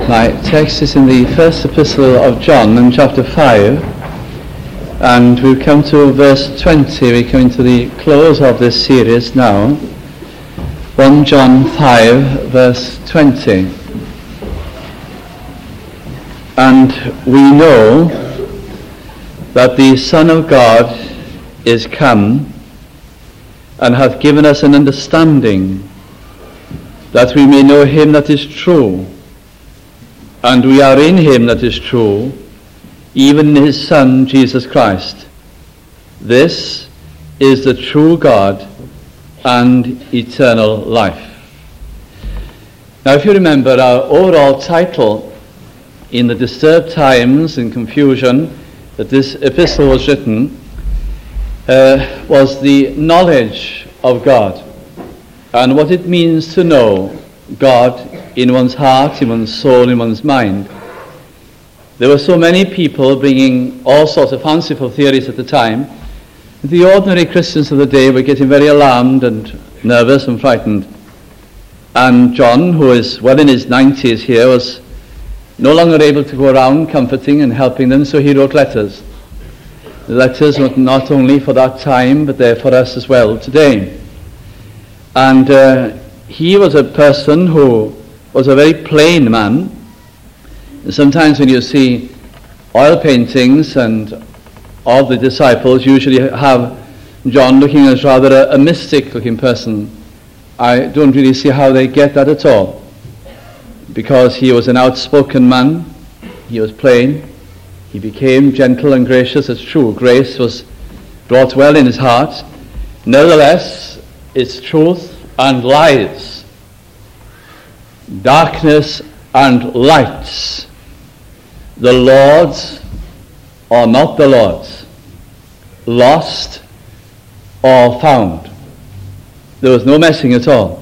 My text is in the first epistle of John in chapter 5, and we've come to verse 20. We're coming to the close of this series now. 1 John 5 verse 20. And we know that the Son of God is come and hath given us an understanding, that we may know him that is true. And we are in him that is true, even in his Son, Jesus Christ. This is the true God and eternal life. Now, if you remember, our overall title in the disturbed times and confusion that this epistle was written was the knowledge of God and what it means to know God in one's heart, in one's soul, in one's mind. There were so many people bringing all sorts of fanciful theories at the time. The ordinary Christians of the day were getting very alarmed and nervous and frightened. And John, who is well in his 90s here, was no longer able to go around comforting and helping them, so he wrote letters. The letters were not only for that time, but they're for us as well today. And he was a person who was a very plain man. And sometimes when you see oil paintings and all the disciples usually have John looking as rather a mystic looking person. I don't really see how they get that at all, because he was an outspoken man, he was plain, he became gentle and gracious. It's true, grace was brought well in his heart. Nevertheless, it's truth and lies, darkness and light, the Lord's or not the Lord's, lost or found. There was no messing at all.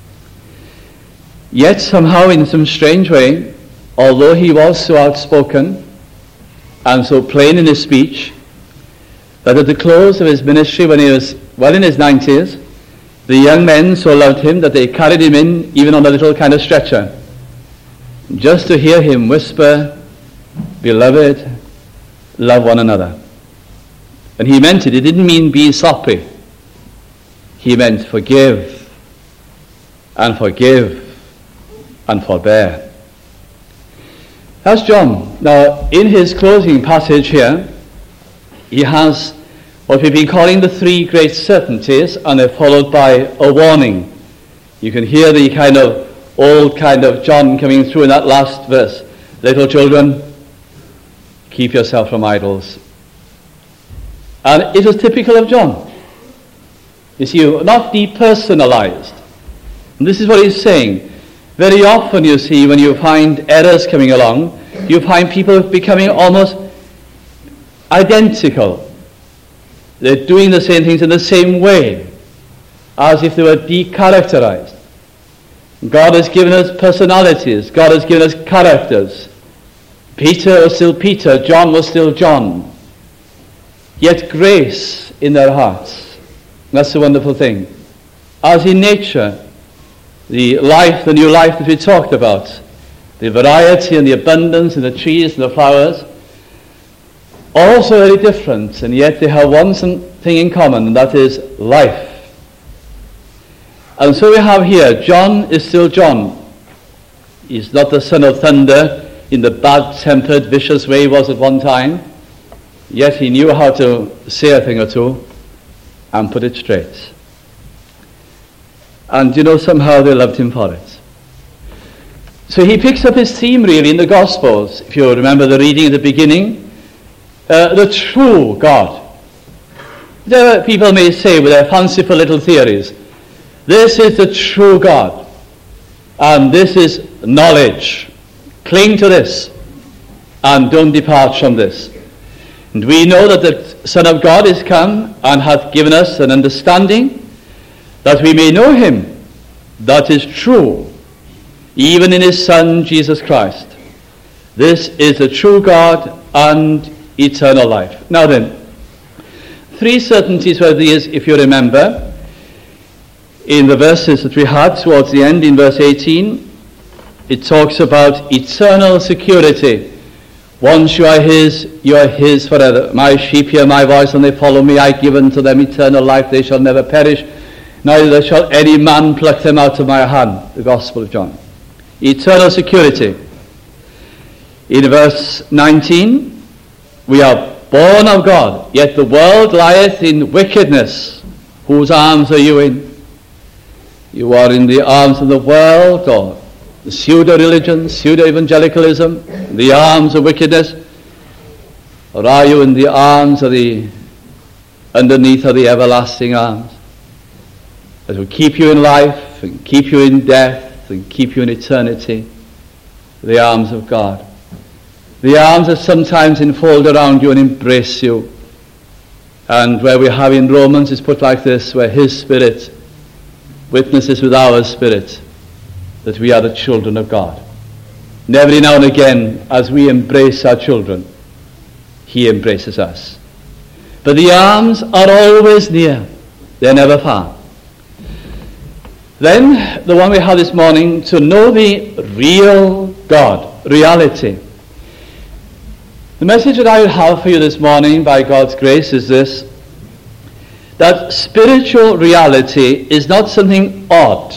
Yet somehow, in some strange way, although he was so outspoken and so plain in his speech, that at the close of his ministry, when he was well in his 90s, the young men so loved him that they carried him in, even on a little kind of stretcher, just to hear him whisper, "Beloved, love one another." And he meant it. It didn't mean be soppy. He meant forgive and forgive and forbear. That's John. Now, in his closing passage here, he has what we've been calling the three great certainties, and they're followed by a warning. You can hear the kind of old kind of John coming through in that last verse. Little children, keep yourself from idols. And it was typical of John. You see, not depersonalized. And this is what he's saying. Very often, you see, when you find errors coming along, you find people becoming almost identical. They're doing the same things in the same way, as if they were decharacterized. God has given us personalities. God has given us characters. Peter was still Peter. John was still John. Yet grace in their hearts. That's the wonderful thing. As in nature, the life, the new life that we talked about, the variety and the abundance in the trees and the flowers, also very different, and yet they have one thing in common, and that is life. And so we have here, John is still John. He's not the son of thunder in the bad-tempered, vicious way he was at one time, yet he knew how to say a thing or two and put it straight. And you know, somehow they loved him for it. So he picks up his theme really in the Gospels. If you remember the reading at the beginning, the true God. There people may say with their fanciful little theories, this is the true God, and this is knowledge. Cling to this, and don't depart from this. And we know that the Son of God is come and hath given us an understanding, that we may know him that is true, even in his Son Jesus Christ. This is the true God and eternal life. Now then, three certainties were these, if you remember, in the verses that we had towards the end, in verse 18. it talks about eternal security. Once you are his forever. My sheep hear my voice, and they follow me. I give unto them eternal life. They shall never perish, neither shall any man pluck them out of my hand. The Gospel of John. Eternal security. In verse 19, we are born of God, yet the world lieth in wickedness. Whose arms are you in? You are in the arms of the world, or the pseudo-religion, pseudo-evangelicalism, the arms of wickedness? Or are you in the arms of underneath of the everlasting arms, that will keep you in life and keep you in death and keep you in eternity? The arms of God. The arms that sometimes enfold around you and embrace you. And where we have in Romans, it's put like this, where his Spirit witnesses with our spirit that we are the children of God. And every now and again, as we embrace our children, he embraces us. But the arms are always near. They're never far. Then, the one we have this morning, to know the real God, reality. The message that I would have for you this morning, by God's grace, is this: that spiritual reality is not something odd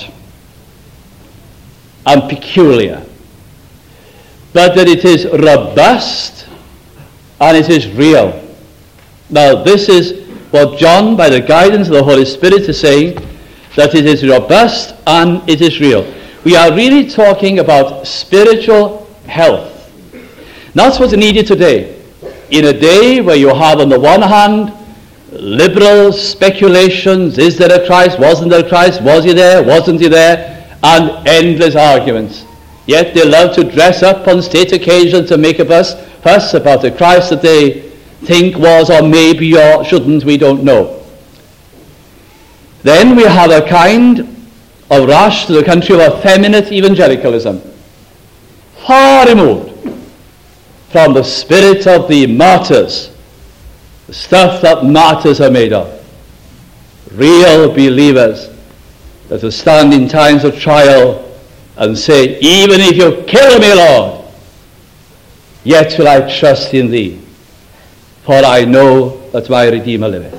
and peculiar, but that it is robust and it is real. Now, this is what John, by the guidance of the Holy Spirit, is saying, that it is robust and it is real. We are really talking about spiritual health. That's what's needed today. In a day where you have, on the one hand, liberal speculations: is there a Christ, wasn't there a Christ, was he there, wasn't he there, and endless arguments. Yet they love to dress up on state occasions to make a fuss about a Christ that they think was, or maybe, or shouldn't, we don't know. Then we have a kind of rush to the country of effeminate evangelicalism, far removed from the spirit of the martyrs, the stuff that martyrs are made of. Real believers that will stand in times of trial and say, even if you kill me, Lord, yet will I trust in thee, for I know that my Redeemer liveth.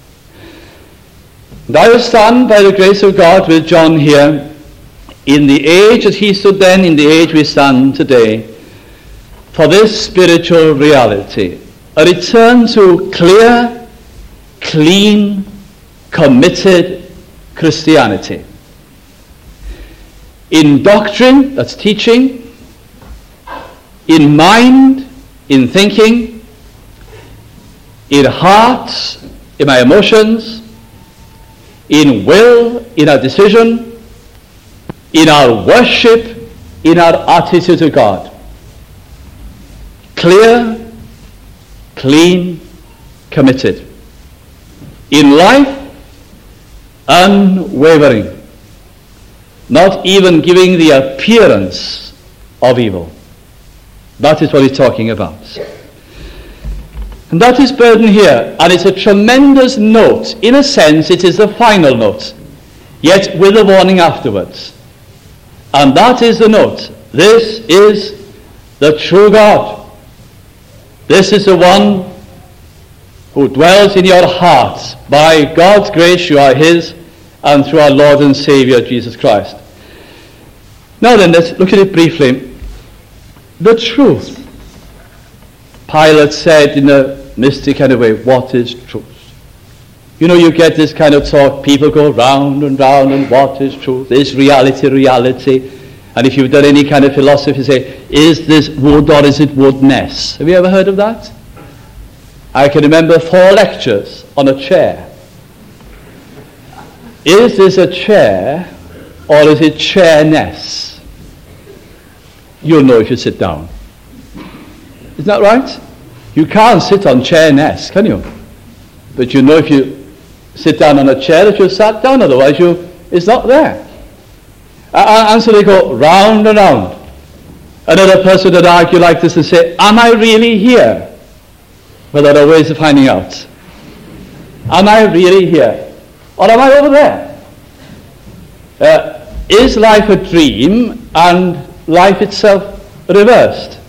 And I will stand by the grace of God with John here, in the age that he stood then, in the age we stand today, for this spiritual reality. A return to clear, clean, committed Christianity. In doctrine, that's teaching. In mind, in thinking. In heart, in my emotions. In will, in our decision. In our worship, in our attitude to God. Clear, clean, committed. In life, unwavering. Not even giving the appearance of evil. That is what he's talking about. And that is burden here. And it's a tremendous note. In a sense, it is the final note, yet with a warning afterwards. And that is the note. This is the true God. This is the one who dwells in your hearts. By God's grace you are his, and through our Lord and Savior Jesus Christ. Now then, let's look at it briefly. The truth. Pilate said in a mystic kind of way, what is truth? You know, you get this kind of talk, people go round and round, and what is truth? Is reality reality? And if you've done any kind of philosophy, say, is this wood or is it woodness? Have you ever heard of that? I can remember 4 lectures on a chair. Is this a chair or is it chairness? You'll know if you sit down. Isn't that right? You can't sit on chairness, can you? But you know if you sit down on a chair that you've sat down, otherwise it's not there. And so they go round and round. Another person would argue like this and say, am I really here? Well, there are ways of finding out. Am I really here? Or am I over there? Is life a dream? And life itself reversed.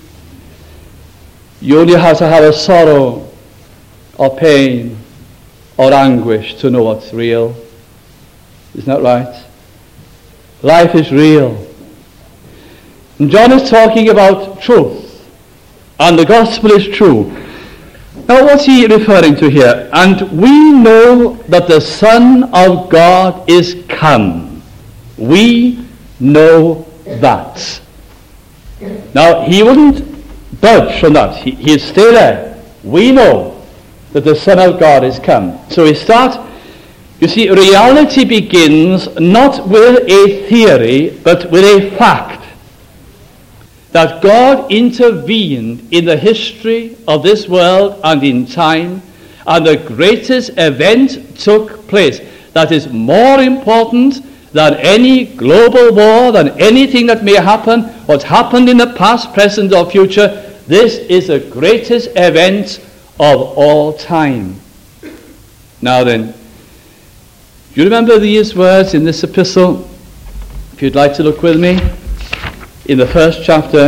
You only have to have a sorrow or pain or anguish to know what's real. Isn't that right? Life is real. And John is talking about truth, and the gospel is true. Now what's he referring to here? And we know that the Son of God is come. We know that. Now he wouldn't budge from that. He is still there. We know that the Son of God is come. So we start, you see, reality begins not with a theory, but with a fact. That God intervened in the history of this world and in time, and the greatest event took place that is more important than any global war, than anything that may happen, what's happened in the past, present, or future. This is the greatest event of all time. Now then, do you remember these words in this epistle? If you'd like to look with me, in the first chapter,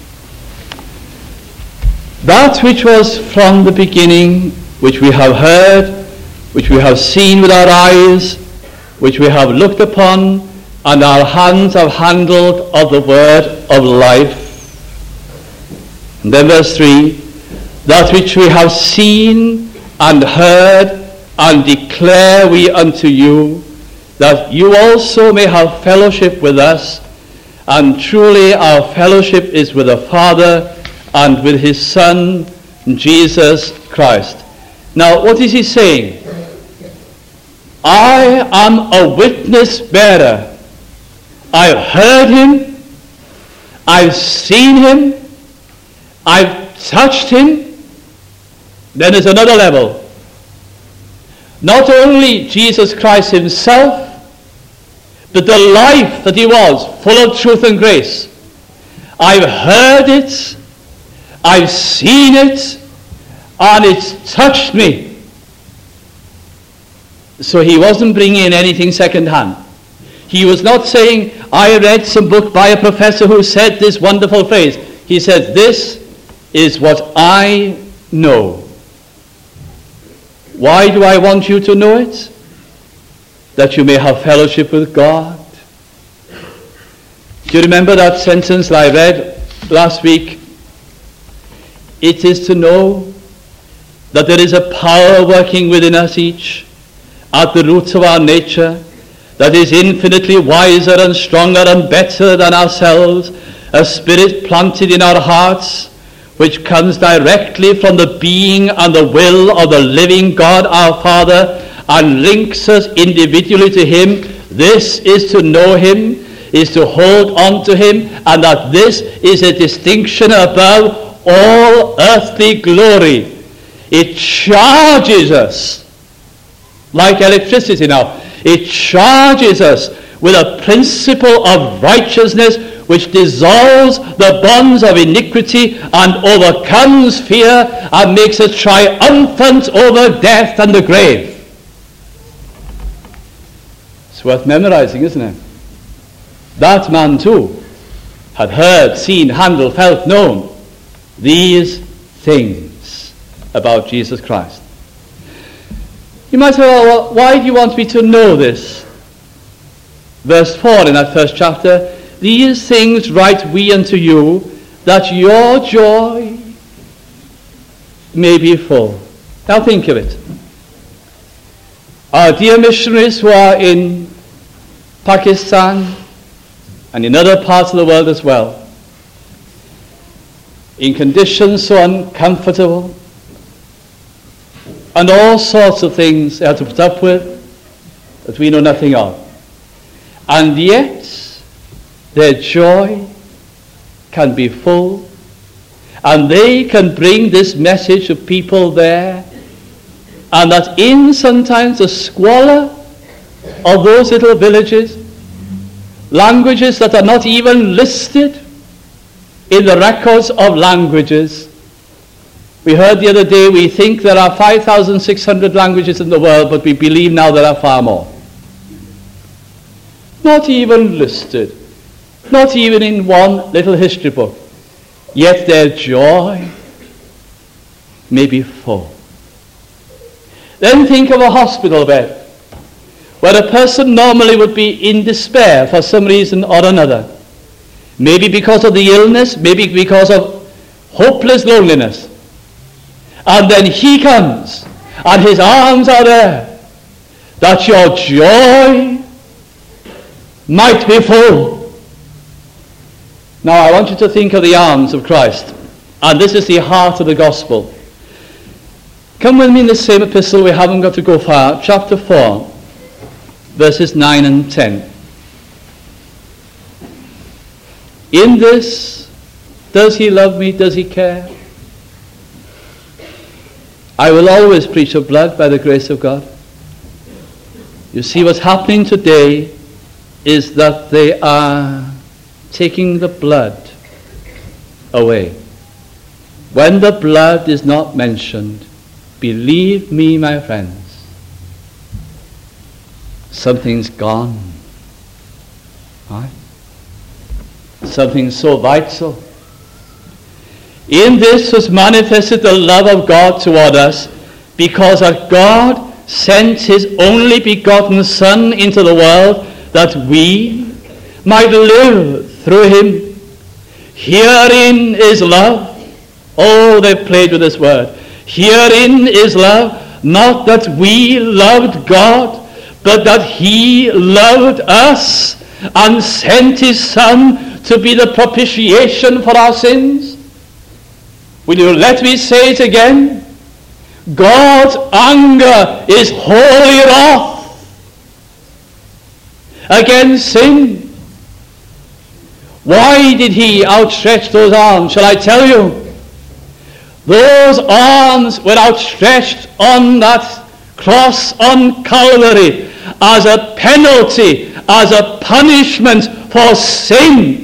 that which was from the beginning, which we have heard, which we have seen with our eyes, which we have looked upon, and our hands have handled of the word of life. And then verse 3, that which we have seen and heard and declare we unto you, that you also may have fellowship with us. And truly our fellowship is with the Father and with his Son, Jesus Christ. Now what is he saying? I am a witness bearer. I've heard him. I've seen him. I've touched him. Then there's another level. Not only Jesus Christ himself, but the life that he was, full of truth and grace. I've heard it, I've seen it, and it's touched me. So he wasn't bringing in anything second-hand. He was not saying, I read some book by a professor who said this wonderful phrase. He said, this is what I know. Why do I want you to know it? That you may have fellowship with God. Do you remember that sentence that I read last week? It is to know that there is a power working within us each, at the roots of our nature, that is infinitely wiser and stronger and better than ourselves, a spirit planted in our hearts, which comes directly from the being and the will of the living God our Father, and links us individually to him. This is to know him, is to hold on to him, and that this is a distinction above all earthly glory. It charges us like electricity now. It charges us with a principle of righteousness which dissolves the bonds of iniquity and overcomes fear and makes us triumphant over death and the grave. It's worth memorizing, isn't it? That man too had heard, seen, handled, felt, known these things about Jesus Christ. You might say, well, why do you want me to know this? Verse 4 in that first chapter, these things write we unto you, that your joy may be full. Now think of it. Our dear missionaries who are in Pakistan and in other parts of the world as well, in conditions so uncomfortable, and all sorts of things they have to put up with that we know nothing of. And yet, their joy can be full, and they can bring this message to people there, and that in sometimes the squalor of those little villages, languages that are not even listed in the records of languages. We heard the other day, we think there are 5,600 languages in the world, but we believe now there are far more. Not even listed. not even in one little history book, yet their joy may be full. Then think of a hospital bed, where a person normally would be in despair for some reason or another. Maybe because of the illness, maybe because of hopeless loneliness. And then he comes, and his arms are there, that your joy might be full. Now I want you to think of the arms of Christ. And this is the heart of the gospel. Come with me in the same epistle, we haven't got to go far. Chapter 4, verses 9 and 10. In this, does he love me? Does he care? I will always preach of blood by the grace of God. You see, what's happening today is that they are taking the blood away. When the blood is not mentioned, believe me, my friends, something's gone. Right? Something so vital. In this was manifested the love of God toward us, because that God sent his only begotten Son into the world, that we might live through him. Herein is love. Oh, they played with this word. Herein is love, not that we loved God, but that he loved us and sent his Son to be the propitiation for our sins. Will you let me say it again? God's anger is holy wrath against sin. Why did he outstretch those arms? Shall I tell you? Those arms were outstretched on that cross on Calvary as a penalty, as a punishment for sin.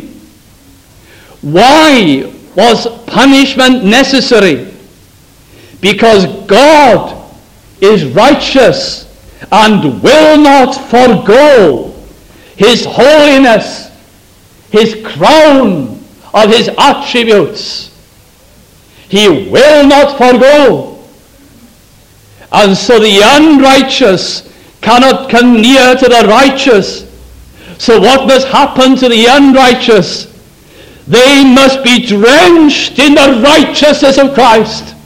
Why was punishment necessary? Because God is righteous and will not forego his holiness, his crown of his attributes. He will not forego. And so the unrighteous cannot come near to the righteous. So what must happen to the unrighteous? They must be drenched in the righteousness of Christ.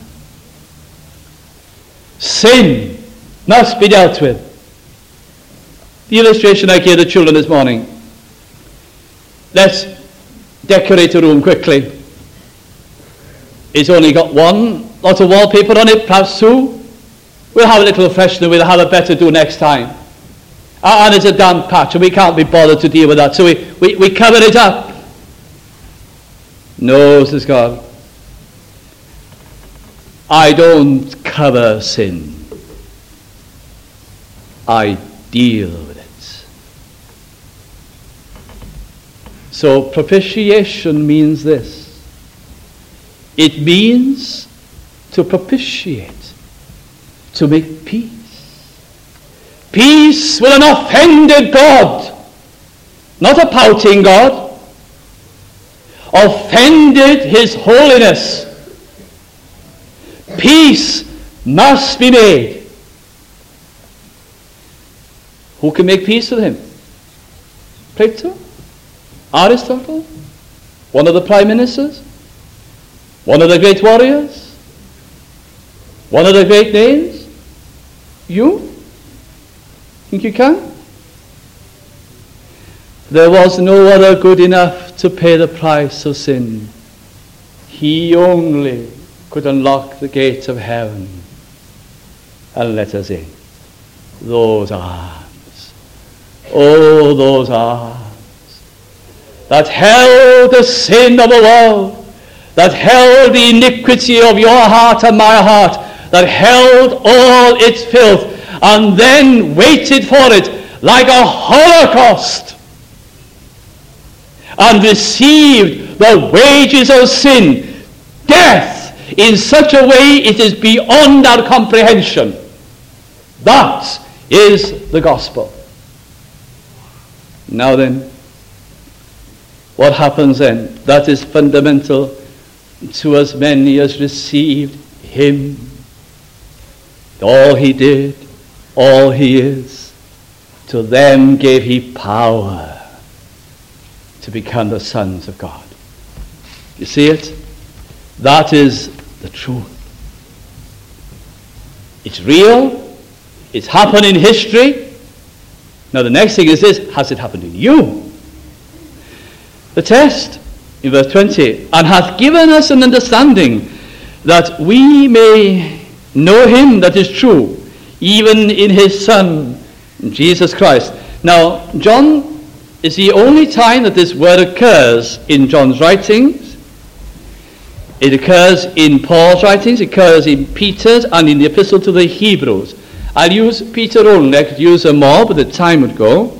Sin must be dealt with. The illustration I gave the children this morning. Let's decorate a room quickly. It's only got one lot of wallpaper on it, perhaps two. We'll have a little freshener, we'll have a better do next time. And it's a damp patch, and we can't be bothered to deal with that, so we cover it up. No, says God, I don't cover sin. I deal with it. So propitiation means this. It means to propitiate, to make peace. Peace with an offended God, not a pouting God. Offended his holiness. Peace must be made. Who can make peace with him? Plato? Aristotle? One of the prime ministers? One of the great warriors? One of the great names? You? Think you can? There was no other good enough to pay the price of sin. He only could unlock the gates of heaven and let us in. Those arms. Oh, those arms that held the sin of the world, that held the iniquity of your heart and my heart, that held all its filth, and then waited for it like a holocaust, and received the wages of sin, death, in such a way it is beyond our comprehension. That is the gospel. Now then, what happens then? That is fundamental to as many as received him. All he did, all he is, to them gave he power to become the sons of God. You see it? That is the truth. It's real. It's happened in history. Now the next thing is this: has it happened in you? The test in verse 20, and hath given us an understanding that we may know him that is true, even in his Son, Jesus Christ. Now, John is the only time that this word occurs in John's writings. It occurs in Paul's writings, it occurs in Peter's, and in the epistle to the Hebrews. I'll use Peter only. I could use them more, but the time would go.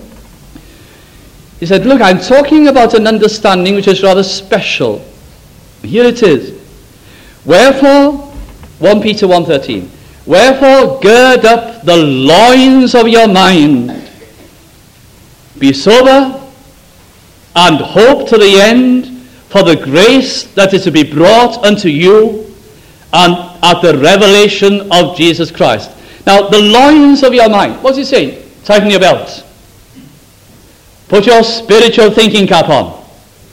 He said, look, I'm talking about an understanding which is rather special. Here it is. Wherefore, 1 Peter 1:13, wherefore gird up the loins of your mind, be sober, and hope to the end for the grace that is to be brought unto you and at the revelation of Jesus Christ. Now, the loins of your mind. What's he saying? Tighten your belts. Put your spiritual thinking cap on.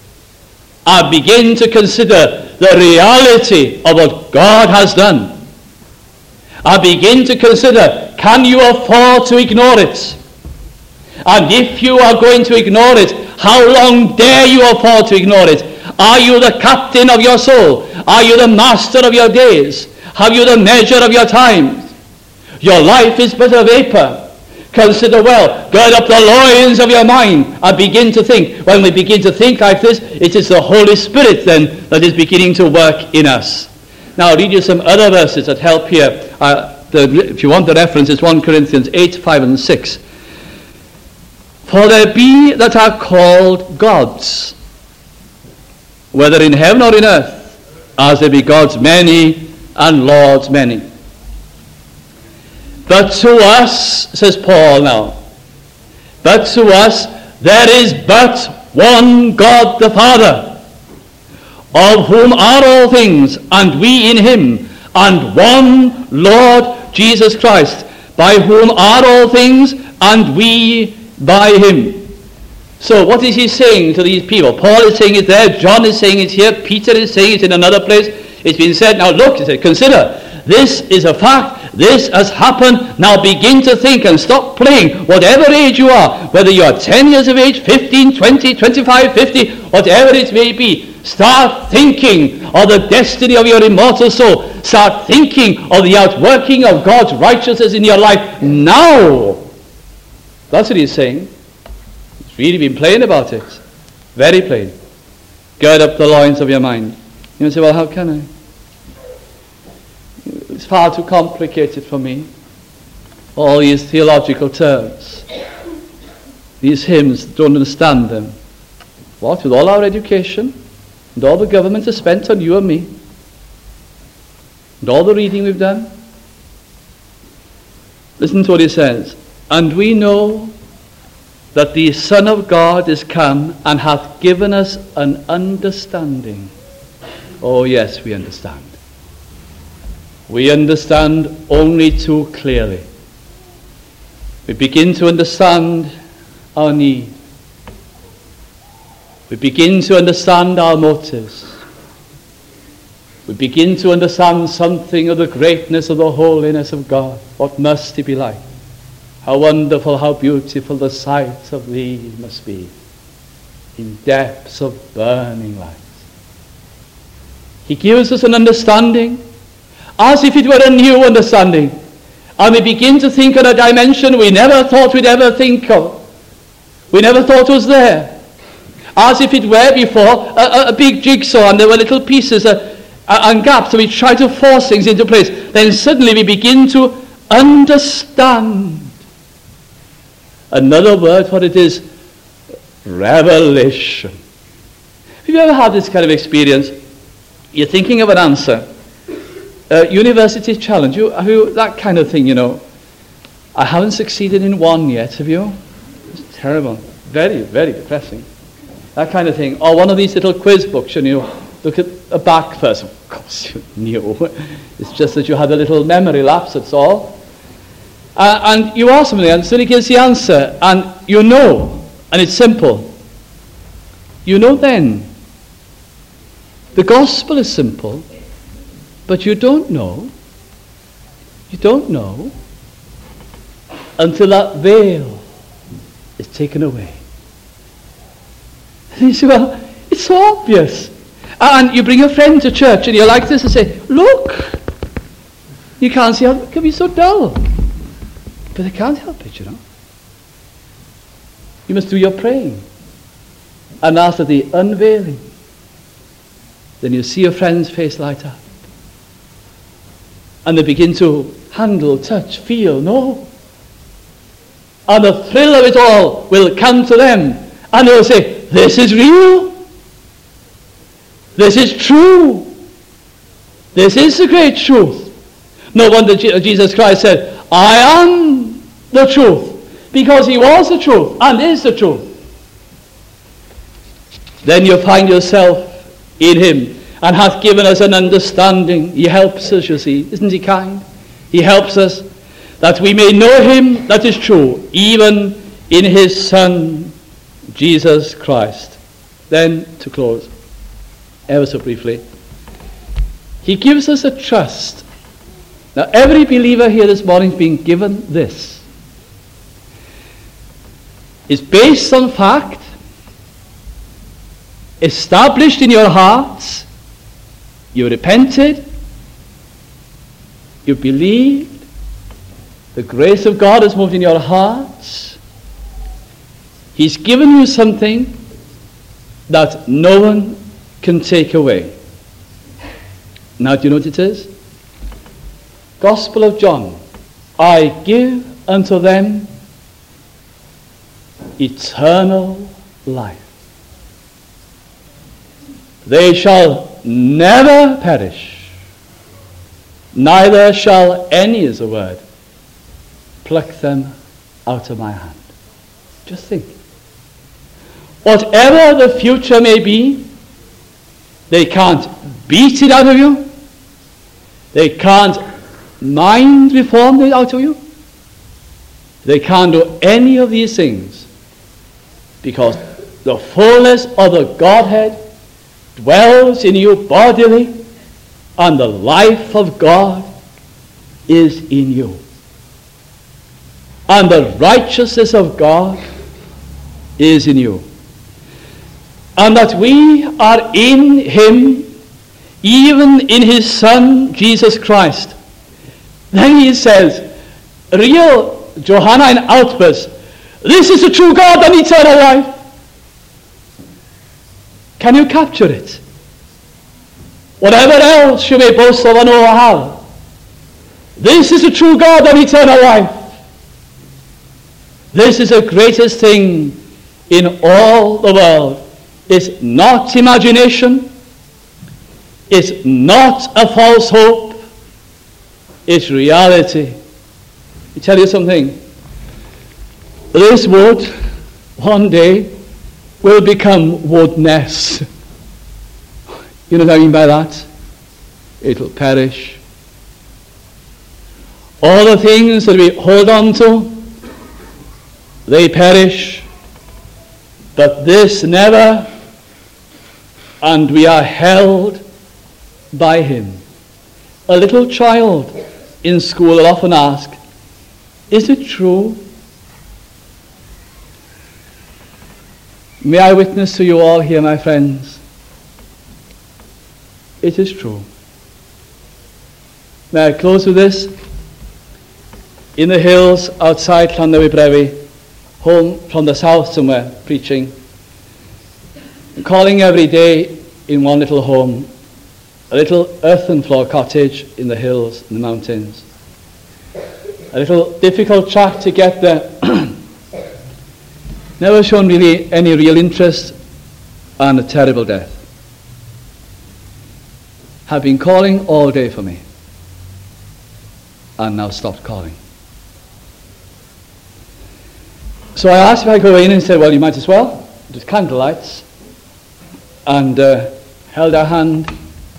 And begin to consider the reality of what God has done. And begin to consider, can you afford to ignore it? And if you are going to ignore it, how long dare you afford to ignore it? Are you the captain of your soul? Are you the master of your days? Have you the measure of your times? Your life is but a vapor. Consider well, gird up the loins of your mind and begin to think. When we begin to think like this, it is the Holy Spirit then that is beginning to work in us. Now I'll read you some other verses that help here. If you want the reference, it's 1 Corinthians 8, 5 and 6. For there be that are called gods, whether in heaven or in earth, as there be gods many and lords many. But to us, says Paul now, but to us there is but one God the Father, of whom are all things, and we in him, and one Lord Jesus Christ, by whom are all things, and we by him. So what is he saying to these people? Paul is saying it there, John is saying it here, Peter is saying it in another place. It's been said, now look, he said, consider, this is a fact. This has happened. Now begin to think and stop playing. Whatever age you are, whether you are 10 years of age, 15, 20, 25, 50, whatever it may be, start thinking of the destiny of your immortal soul. Start thinking of the outworking of God's righteousness in your life now. That's what he's saying. He's really been plain about it. Very plain. Gird up the loins of your mind. You say, well, how can I? It's far too complicated for me. All these theological terms, these hymns, don't understand them. What? With all our education, and all the government has spent on you and me, and all the reading we've done? Listen to what he says. And we know that the Son of God is come and hath given us an understanding. Oh yes, we understand. We understand only too clearly. We begin to understand our need. We begin to understand our motives. We begin to understand something of the greatness of the holiness of God. What must he be like? How wonderful, how beautiful the sight of thee must be in depths of burning light. He gives us an understanding as if it were a new understanding. And we begin to think on a dimension we never thought we'd ever think of. We never thought was there. As if it were before a big jigsaw and there were little pieces and gaps, so we try to force things into place. Then suddenly we begin to understand. Another word for it is revelation. Have you ever had this kind of experience? You're thinking of an answer. University challenge, that kind of thing, you know. I haven't succeeded in one yet, have you? It's terrible. Very, very depressing. That kind of thing. Or one of these little quiz books, and you look at the back first. Of course you knew. It's just that you had a little memory lapse, that's all. And you ask somebody, and somebody gives the answer, and you know, and it's simple. You know then. The gospel is simple, but you don't know. You don't know until that veil is taken away. And you say, well, it's so obvious. And you bring a friend to church and you're like this and say, look, you can't see how it can be so dull. But they can't help it, you know. You must do your praying. And after the unveiling, then you see your friend's face light up. And they begin to handle, touch, feel, know. And the thrill of it all will come to them. And they'll say, this is real. This is true. This is the great truth. No wonder Jesus Christ said, I am the truth. Because he was the truth and is the truth. Then you find yourself in him and hath given us an understanding. He helps us, you see. Isn't he kind? He helps us that we may know him that is true, even in his Son, Jesus Christ. Then, to close, ever so briefly, he gives us a trust. Now, every believer here this morning is being given this. It's based on fact, established in your hearts. You repented, you believed, the grace of God has moved in your hearts. He's given you something that no one can take away. Now, do you know what it is? Gospel of John. I give unto them eternal life. They shall never perish, neither shall any, is the word, pluck them out of my hand. Just think. Whatever the future may be, they can't beat it out of you. They can't mind reform it out of you. They can't do any of these things because the fullness of the Godhead dwells in you bodily, and the life of God is in you. And the righteousness of God is in you. And that we are in him, even in his Son, Jesus Christ. Then he says, real Johannine outburst, this is the true God and eternal life. Can you capture it? Whatever else you may boast of and have, this is the true God and eternal life. This is the greatest thing in all the world. It's not imagination. It's not a false hope. It's reality. I tell you something. This wood, one day, will become woodness. You know what I mean by that? It'll perish. All the things that we hold on to, they perish. But this never, and we are held by him. A little child in school will often ask, is it true? May I witness to you all here, my friends? It is true. May I close with this? In the hills outside Llanddewi Brefi, home from the south somewhere, preaching, calling every day in one little home, a little earthen floor cottage in the hills, in the mountains. A little difficult track to get there. Never shown really any real interest, and a terrible death. Have been calling all day for me, and now stopped calling. So I asked if I go in and said, well, you might as well. There's candlelights. and held her hand,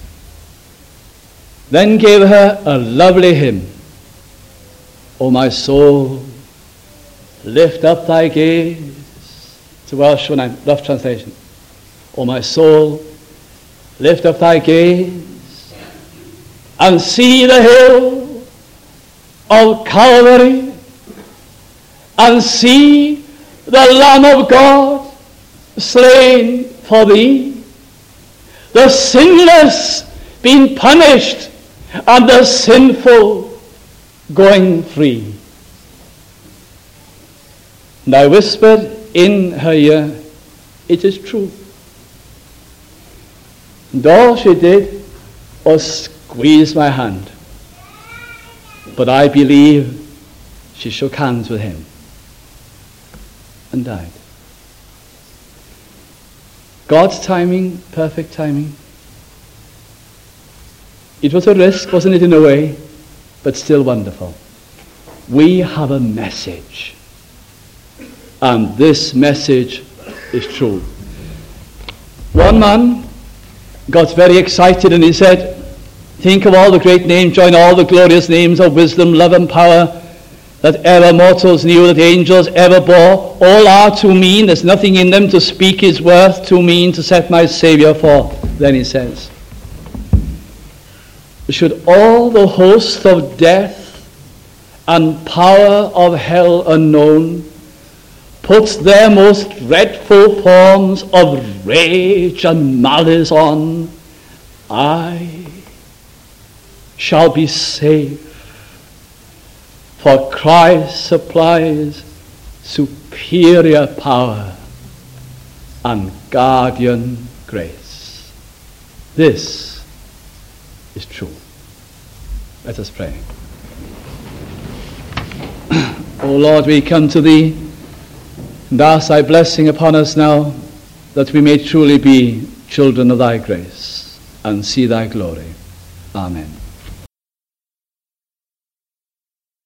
then gave her a lovely hymn. O my soul, lift up thy gaze. It's a Welsh one, rough translation. O my soul, lift up thy gaze and see the hill of Calvary, and see the Lamb of God slain for thee, the sinless being punished and the sinful going free. And I whispered in her ear, it is true. And all she did was squeeze my hand. But I believe she shook hands with him and died. God's timing, perfect timing. It was a risk, wasn't it, in a way, but still wonderful. We have a message, and this message is true. One man got very excited and he said, think of all the great names, join all the glorious names of wisdom, love and power that ever mortals knew, that angels ever bore. All are too mean, there's nothing in them to speak his worth, too mean to set my Saviour forth. Then he says, should all the host of death and power of hell unknown put their most dreadful forms of rage and malice on, I shall be safe, for Christ supplies superior power and guardian grace. This is true. Let us pray. O Lord, we come to thee and ask thy blessing upon us now, that we may truly be children of thy grace and see thy glory. Amen.